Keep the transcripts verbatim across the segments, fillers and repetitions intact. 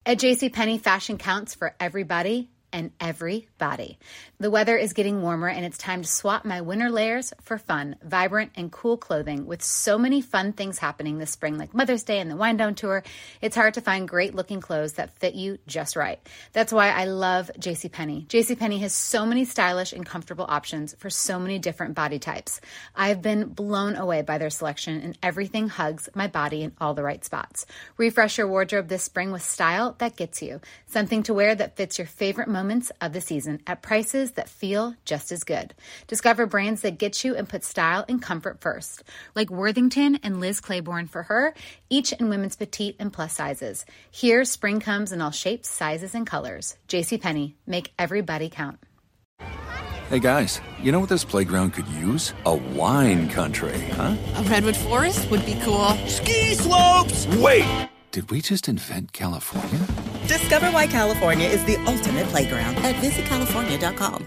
At JCPenney, fashion counts for everybody and everybody. The weather is getting warmer and it's time to swap my winter layers for fun, vibrant, and cool clothing. With so many fun things happening this spring, like Mother's Day and the Wind Down Tour, it's hard to find great looking clothes that fit you just right. That's why I love JCPenney. JCPenney has so many stylish and comfortable options for so many different body types. I've been blown away by their selection, and everything hugs my body in all the right spots. Refresh your wardrobe this spring with style that gets you. Something to wear that fits your favorite moments of the season at prices that feel just as good. Discover brands that get you and put style and comfort first, like Worthington and Liz Claiborne for her, each in women's petite and plus sizes. Here, spring comes in all shapes, sizes, and colors. JCPenney, make everybody count. Hey guys, you know what this playground could use? A wine country, huh? A redwood forest would be cool. Ski slopes! Wait! Did we just invent California? Discover why California is the ultimate playground at visit california dot com.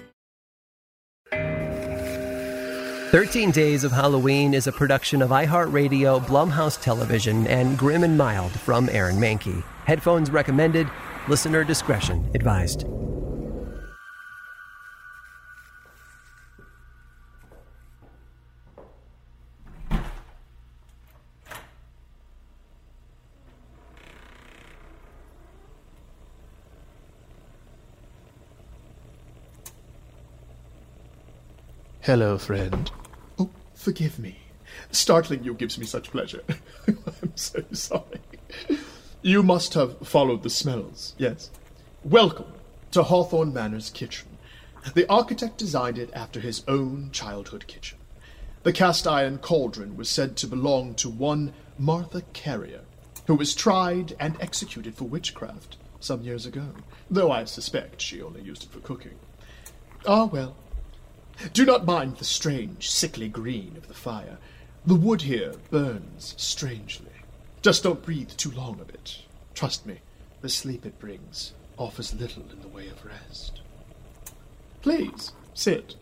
thirteen Days of Halloween is a production of iHeartRadio, Blumhouse Television, and Grim and Mild from Aaron Mahnke. Headphones recommended. Listener discretion advised. Hello, friend. Oh, forgive me. Startling you gives me such pleasure. I'm so sorry. You must have followed the smells, yes? Welcome to Hawthorne Manor's kitchen. The architect designed it after his own childhood kitchen. The cast-iron cauldron was said to belong to one Martha Carrier, who was tried and executed for witchcraft some years ago, though I suspect she only used it for cooking. Ah, well. Do not mind the strange, sickly green of the fire. The wood here burns strangely. Just don't breathe too long of it. Trust me, the sleep it brings offers little in the way of rest. Please, sit.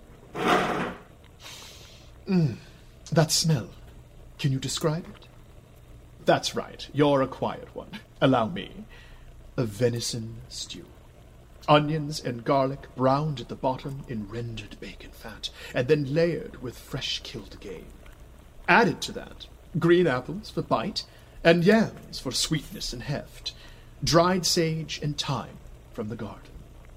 Mm, that smell. Can you describe it? That's right, you're a quiet one. Allow me. A venison stew. Onions and garlic browned at the bottom in rendered bacon fat, and then layered with fresh-killed game. Added to that, green apples for bite, and yams for sweetness and heft, dried sage and thyme from the garden.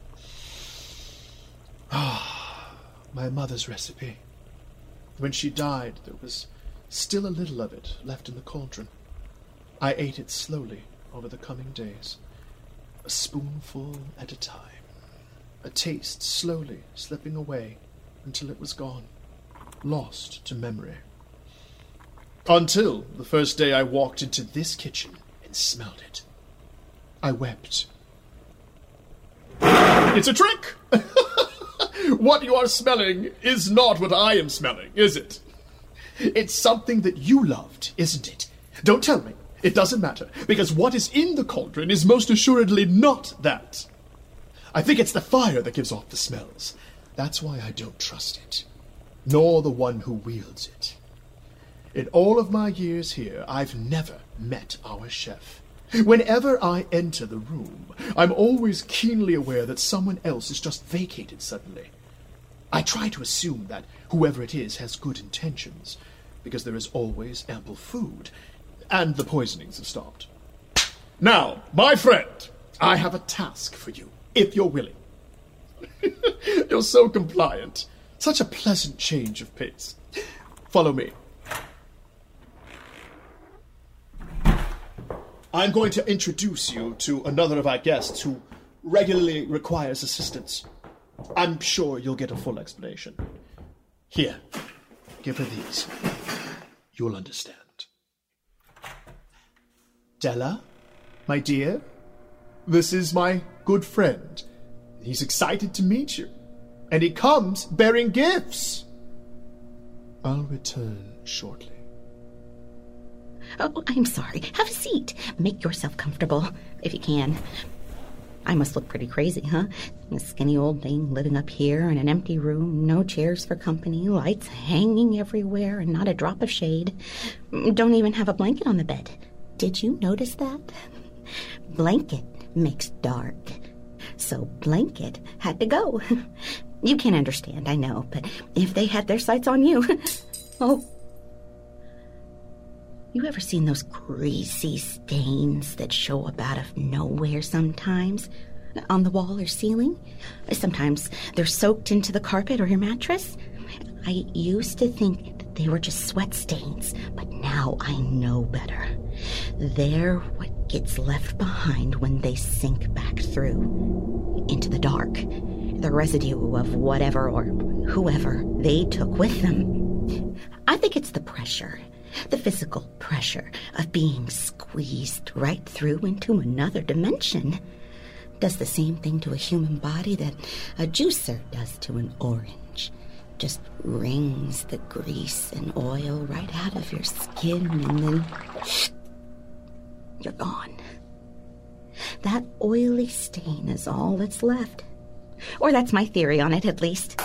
Ah, my mother's recipe. When she died, there was still a little of it left in the cauldron. I ate it slowly over the coming days. A spoonful at a time, a taste slowly slipping away until it was gone, lost to memory. Until the first day I walked into this kitchen and smelled it. I wept. It's a trick! What you are smelling is not what I am smelling, is it? It's something that you loved, isn't it? Don't tell me. It doesn't matter, because what is in the cauldron is most assuredly not that. I think it's the fire that gives off the smells. That's why I don't trust it, nor the one who wields it. In all of my years here, I've never met our chef. Whenever I enter the room, I'm always keenly aware that someone else has just vacated suddenly. I try to assume that whoever it is has good intentions, because there is always ample food, and the poisonings have stopped. Now, my friend, I have a task for you, if you're willing. You're so compliant. Such a pleasant change of pace. Follow me. I'm going to introduce you to another of our guests who regularly requires assistance. I'm sure you'll get a full explanation. Here, give her these. You'll understand. Della, my dear, this is my good friend. He's excited to meet you, and he comes bearing gifts. I'll return shortly. Oh, I'm sorry. Have a seat. Make yourself comfortable, if you can. I must look pretty crazy, huh? A skinny old thing living up here in an empty room, no chairs for company, lights hanging everywhere, and not a drop of shade. Don't even have a blanket on the bed. Did you notice that? Blanket makes dark. So Blanket had to go. You can't understand, I know, but if they had their sights on you... Oh. You ever seen those greasy stains that show up out of nowhere sometimes? On the wall or ceiling? Sometimes they're soaked into the carpet or your mattress. I used to think that they were just sweat stains, but now I know better. They're what gets left behind when they sink back through into the dark. The residue of whatever or whoever they took with them. I think it's the pressure, the physical pressure of being squeezed right through into another dimension. Does the same thing to a human body that a juicer does to an orange. Just wrings the grease and oil right out of your skin, and then you're gone. That oily stain is all that's left. Or that's my theory on it, at least.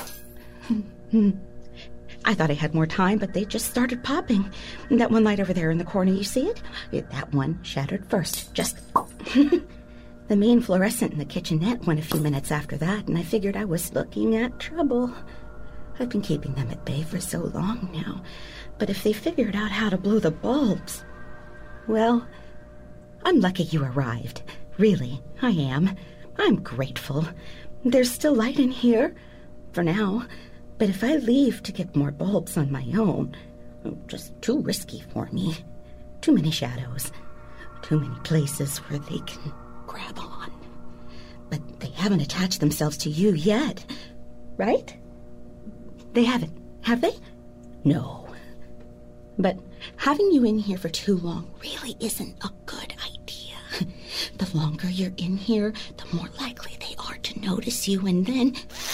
I thought I had more time, but they just started popping. That one light over there in the corner, you see it? That one shattered first. Just... The main fluorescent in the kitchenette went a few minutes after that, and I figured I was looking at trouble. I've been keeping them at bay for so long now, but if they figured out how to blow the bulbs... Well, I'm lucky you arrived. Really, I am. I'm grateful. There's still light in here, for now, but if I leave to get more bulbs on my own, just too risky for me. Too many shadows. Too many places where they can... grab on. But they haven't attached themselves to you yet, right? They haven't, have they? No. But having you in here for too long really isn't a good idea. The longer you're in here, the more likely they are to notice you, and then...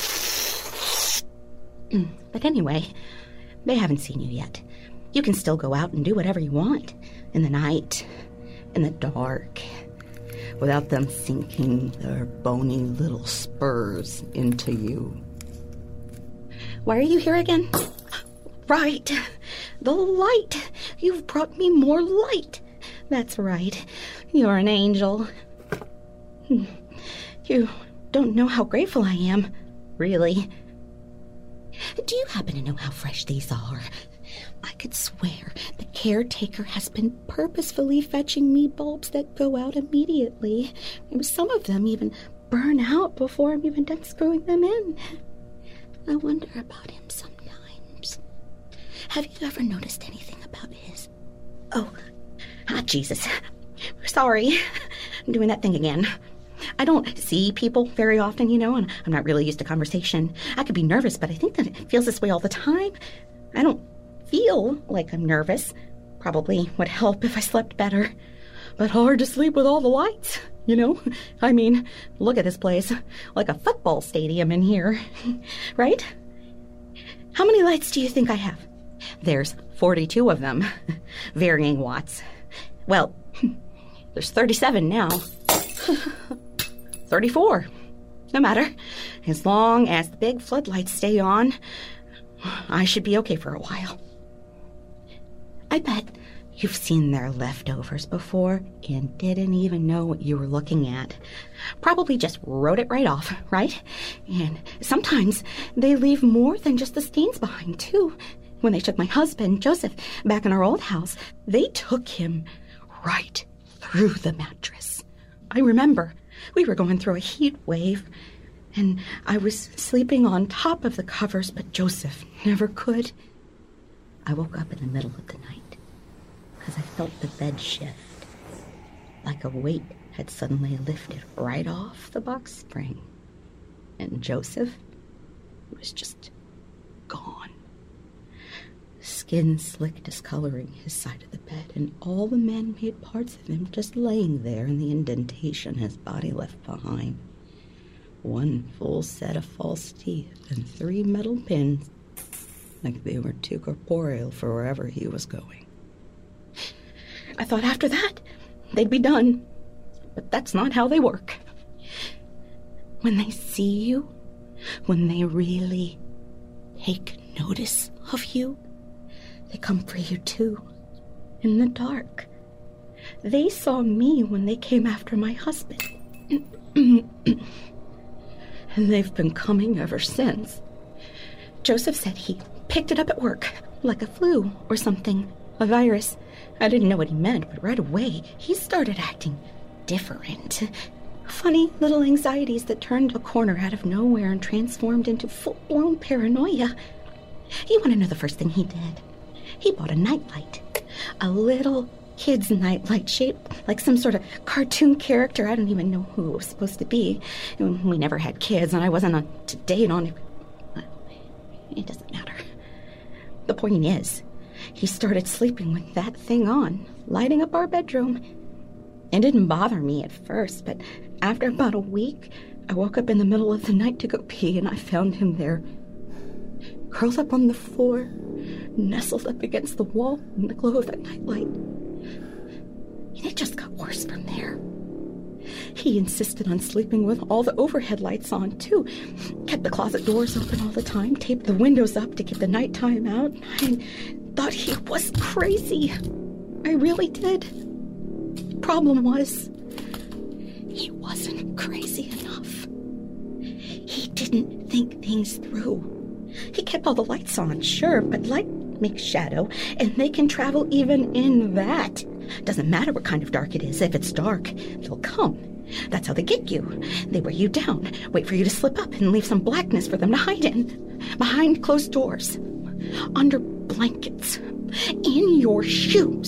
But anyway, they haven't seen you yet. You can still go out and do whatever you want. In the night, in the dark... without them sinking their bony little spurs into you. Why are you here again? Right. The light. You've brought me more light. That's right. You're an angel. You don't know how grateful I am, really. Do you happen to know how fresh these are? I could swear the caretaker has been purposefully fetching me bulbs that go out immediately. Some of them even burn out before I'm even done screwing them in. I wonder about him sometimes. Have you ever noticed anything about his... Oh, ah, Jesus. Sorry. I'm doing that thing again. I don't see people very often, you know, and I'm not really used to conversation. I could be nervous, but I think that it feels this way all the time. I don't feel like I'm nervous. Probably would help if I slept better. But hard to sleep with all the lights, you know? I mean, look at this place. Like a football stadium in here. Right? How many lights do you think I have? There's forty-two of them. Varying watts. Well, there's thirty-seven now. thirty-four. No matter. As long as the big floodlights stay on, I should be okay for a while. I bet you've seen their leftovers before and didn't even know what you were looking at. Probably just wrote it right off, right? And sometimes they leave more than just the stains behind, too. When they took my husband, Joseph, back in our old house, they took him right through the mattress. I remember we were going through a heat wave, and I was sleeping on top of the covers, but Joseph never could. I woke up in the middle of the night because I felt the bed shift, like a weight had suddenly lifted right off the box spring. And Joseph was just gone. Skin slick discoloring his side of the bed, and all the man-made parts of him just laying there in the indentation his body left behind. One full set of false teeth and three metal pins, like they were too corporeal for wherever he was going. I thought after that, they'd be done. But that's not how they work. When they see you, when they really take notice of you, they come for you too, in the dark. They saw me when they came after my husband. and they've been coming ever since. Joseph said he picked it up at work, like a flu or something, a virus. I didn't know what he meant, but right away he started acting different. Funny little anxieties that turned a corner out of nowhere and transformed into full-blown paranoia. You want to know the first thing he did? He bought a nightlight. A little kid's nightlight shaped like some sort of cartoon character. I don't even know who it was supposed to be. We never had kids, and I wasn't up to date on it. It doesn't matter. The point is, he started sleeping with that thing on, lighting up our bedroom. It didn't bother me at first, but after about a week, I woke up in the middle of the night to go pee, and I found him there, curled up on the floor, nestled up against the wall in the glow of that nightlight. And it just got worse from there. He insisted on sleeping with all the overhead lights on, too. Kept the closet doors open all the time, taped the windows up to keep the nighttime out. I thought he was crazy. I really did. Problem was, he wasn't crazy enough. He didn't think things through. He kept all the lights on, sure, but light makes shadow, and they can travel even in that. Doesn't matter what kind of dark it is. If it's dark, they'll come. That's how they get you. They wear you down, wait for you to slip up, and leave some blackness for them to hide in. Behind closed doors, under blankets, in your shoes.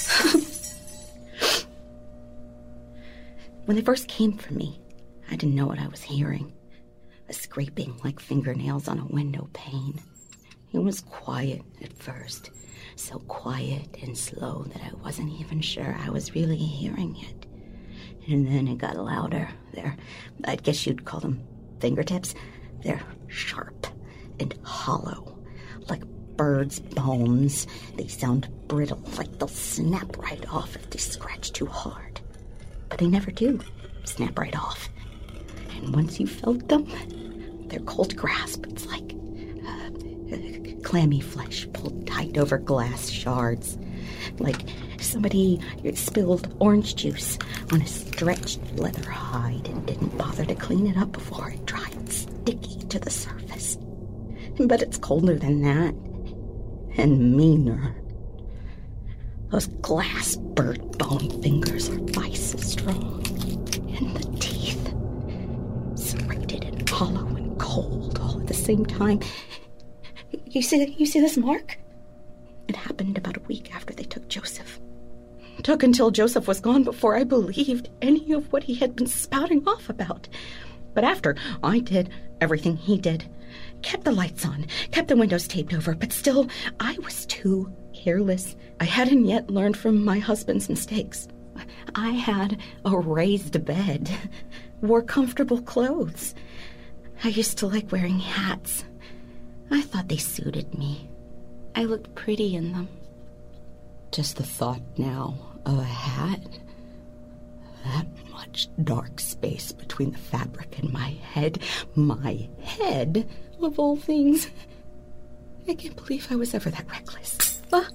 When they first came for me, I didn't know what I was hearing. A scraping like fingernails on a window pane. It was quiet at first. So quiet and slow that I wasn't even sure I was really hearing it. And then it got louder. They're, I guess you'd call them fingertips. They're sharp and hollow, like birds' bones. They sound brittle, like they'll snap right off if they scratch too hard. But they never do snap right off. And once you felt them, their cold grasp, it's like uh, clammy flesh pulled tight over glass shards. Like somebody spilled orange juice on a stretched leather hide and didn't bother to clean it up before it dried sticky to the surface. But it's colder than that. And meaner. Those glass bird bone fingers are twice as strong. And the teeth, serrated and hollow and cold all at the same time. You see, you see this mark? It happened about a week after they took Joseph. It took until Joseph was gone before I believed any of what he had been spouting off about. But after, I did everything he did. Kept the lights on, kept the windows taped over, but still, I was too careless. I hadn't yet learned from my husband's mistakes. I had a raised bed, wore comfortable clothes. I used to like wearing hats. I thought they suited me. I looked pretty in them. Just the thought now of a hat, that much dark space between the fabric and my head, my head, of all things. I can't believe I was ever that reckless. Uh,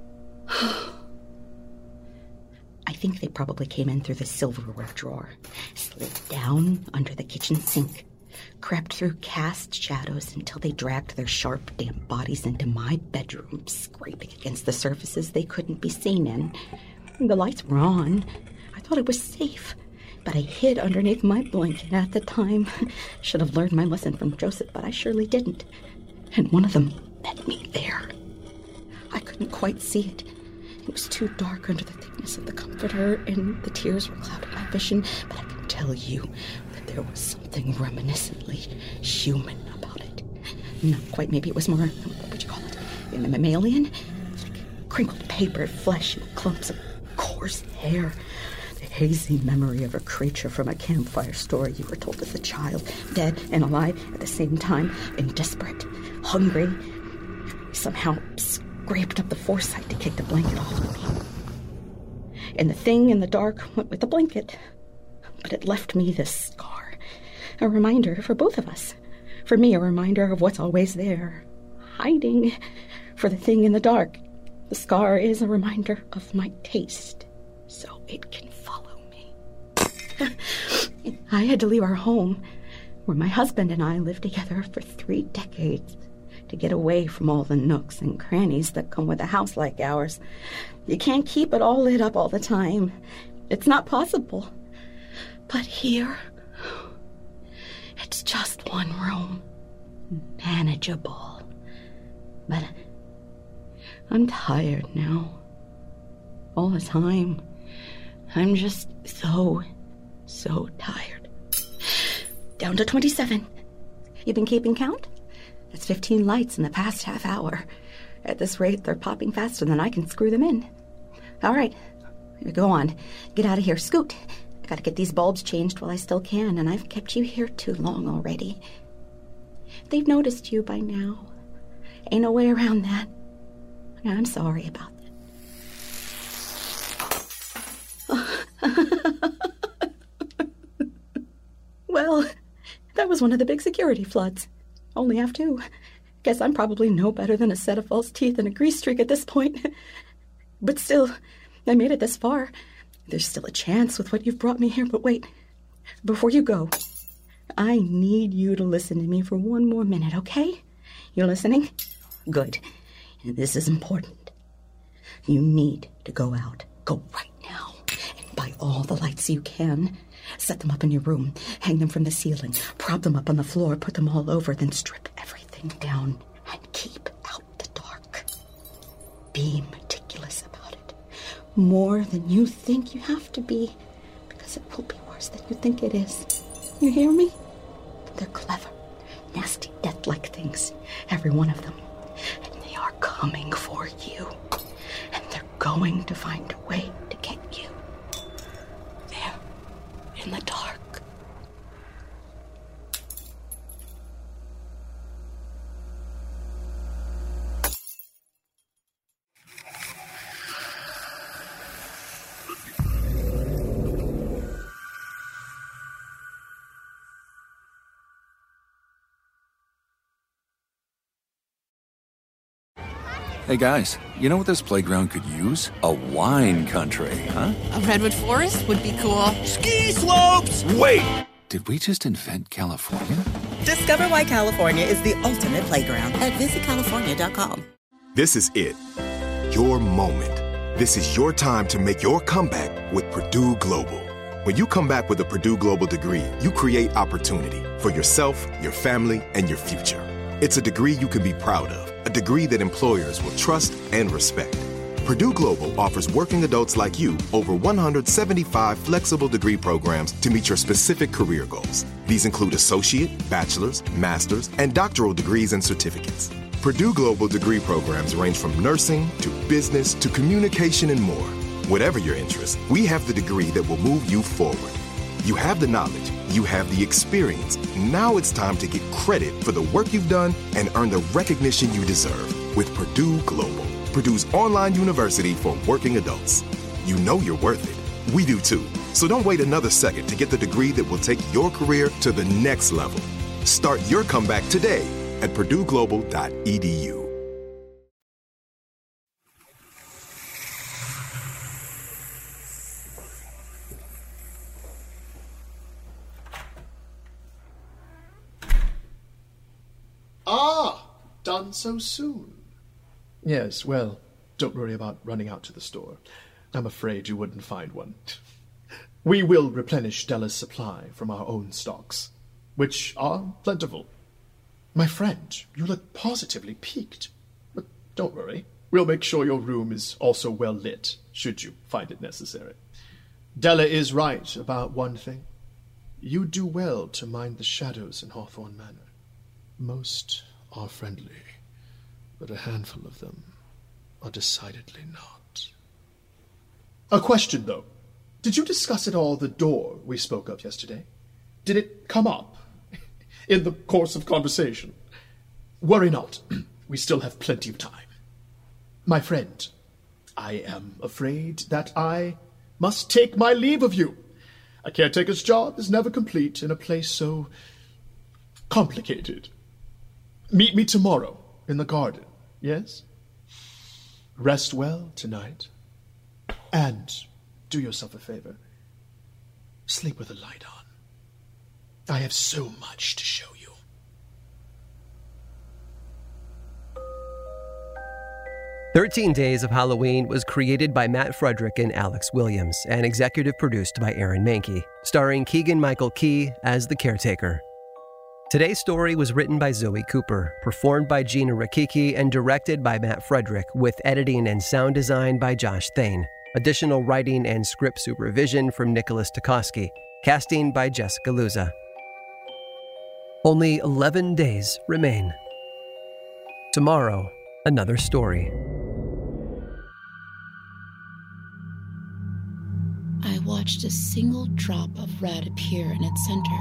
I think they probably came in through the silverware drawer, slid down under the kitchen sink, crept through cast shadows until they dragged their sharp, damp bodies into my bedroom, scraping against the surfaces they couldn't be seen in. The lights were on. I thought it was safe, but I hid underneath my blanket at the time. Should have learned my lesson from Joseph, but I surely didn't. And one of them met me there. I couldn't quite see it. It was too dark under the thickness of the comforter, and the tears were clouding my vision, but I can tell you that there was something reminiscently human about it. Not quite, maybe it was more, what would you call it, mammalian? Like crinkled paper, flesh, and clumps of coarse hair. The hazy memory of a creature from a campfire story you were told as a child, dead and alive at the same time, and desperate, hungry. Somehow scraped up the foresight to kick the blanket off of me. And the thing in the dark went with the blanket. But it left me this scar. A reminder for both of us. For me, a reminder of what's always there. Hiding. For the thing in the dark, the scar is a reminder of my taste. So it can follow me. I had to leave our home. where my husband and I lived together for three decades to get away from all the nooks and crannies that come with a house like ours. You can't keep it all lit up all the time. It's not possible. But here, it's just one room. Manageable. But I'm tired now. All the time. I'm just so, so tired. Down to twenty-seven. You been keeping count? That's fifteen lights in the past half hour. At this rate, they're popping faster than I can screw them in. All right, go on. Get out of here. Scoot. I gotta get these bulbs changed while I still can, and I've kept you here too long already. They've noticed you by now. Ain't no way around that. I'm sorry about that. Well, that was one of the big security floods. Only have two. Guess I'm probably no better than a set of false teeth and a grease streak at this point. But still, I made it this far. There's still a chance with what you've brought me here, but wait. Before you go, I need you to listen to me for one more minute, okay? You're listening? Good. This is important. You need to go out. Go right now and buy all the lights you can. Set them up in your room. Hang them from the ceiling. Prop them up on the floor. Put them all over. Then strip everything down and keep out the dark. Be meticulous about it. More than you think you have to be. Because it will be worse than you think it is. You hear me? They're clever. Nasty, death-like things. Every one of them. And they are coming for you. And they're going to find a way to get you. There. In the dark. Hey guys, you know what this playground could use? A wine country, huh? A redwood forest would be cool. Ski slopes! Wait! Did we just invent California? Discover why California is the ultimate playground at visit california dot com. This is it. Your moment. This is your time to make your comeback with Purdue Global. When you come back with a Purdue Global degree, you create opportunity for yourself, your family, and your future. It's a degree you can be proud of. A degree that employers will trust and respect. Purdue Global offers working adults like you over one hundred seventy-five flexible degree programs to meet your specific career goals. These include associate, bachelor's, master's, and doctoral degrees and certificates. Purdue Global degree programs range from nursing to business to communication and more. Whatever your interest, we have the degree that will move you forward. You have the knowledge, you have the experience. Now it's time to get credit for the work you've done and earn the recognition you deserve with Purdue Global, Purdue's online university for working adults. You know you're worth it. We do too. So don't wait another second to get the degree that will take your career to the next level. Start your comeback today at purdue global dot e d u. Ah, done so soon. Yes, well, don't worry about running out to the store. I'm afraid you wouldn't find one. We will replenish Della's supply from our own stocks, which are plentiful. My friend, you look positively piqued. But don't worry. We'll make sure your room is also well lit, should you find it necessary. Della is right about one thing. You do well to mind the shadows in Hawthorne Manor. Most are friendly, but a handful of them are decidedly not. A question, though. Did you discuss at all the door we spoke of yesterday? Did it come up in the course of conversation? Worry not. We still have plenty of time. My friend, I am afraid that I must take my leave of you. A caretaker's job is never complete in a place so complicated. Meet me tomorrow in the garden, yes? Rest well tonight. And do yourself a favor. Sleep with a light on. I have so much to show you. thirteen Days of Halloween was created by Matt Frederick and Alex Williams and executive produced by Aaron Mahnke, starring Keegan-Michael Key as the caretaker. Today's story was written by Zoe Cooper, performed by Gina Rakiki, and directed by Matt Frederick, with editing and sound design by Josh Thane. Additional writing and script supervision from Nicholas Tukoski. Casting by Jessica Luza. Only eleven days remain. Tomorrow, another story. I watched a single drop of red appear in its center.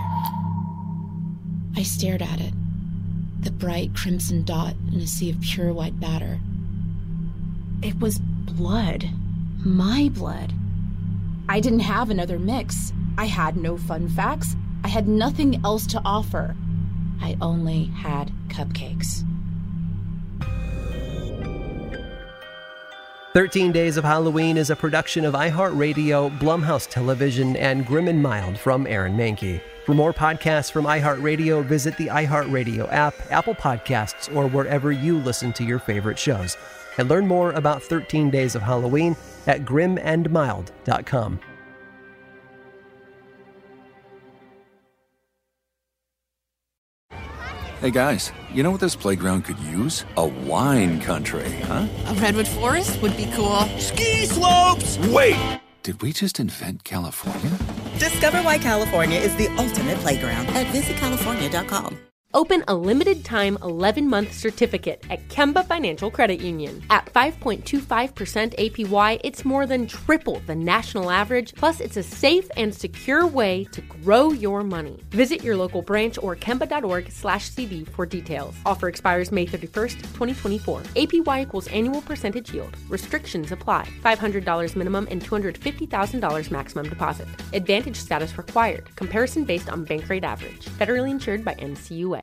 I stared at it, the bright crimson dot in a sea of pure white batter. It was blood. My blood. I didn't have another mix. I had no fun facts. I had nothing else to offer. I only had cupcakes. thirteen Days of Halloween is a production of iHeartRadio, Blumhouse Television, and Grim and Mild from Aaron Mahnke. For more podcasts from iHeartRadio, visit the iHeartRadio app, Apple Podcasts, or wherever you listen to your favorite shows. And learn more about thirteen Days of Halloween at grim and mild dot com. Hey guys, you know what this playground could use? A wine country, huh? A redwood forest would be cool. Ski slopes! Wait! Did we just invent California? Discover why California is the ultimate playground at visit california dot com. Open a limited-time eleven-month certificate at Kemba Financial Credit Union. At five point two five percent A P Y, it's more than triple the national average, plus it's a safe and secure way to grow your money. Visit your local branch or kemba.org slash CD for details. Offer expires May thirty-first, twenty twenty-four. A P Y equals annual percentage yield. Restrictions apply. five hundred dollars minimum and two hundred fifty thousand dollars maximum deposit. Advantage status required. Comparison based on bank rate average. Federally insured by N C U A.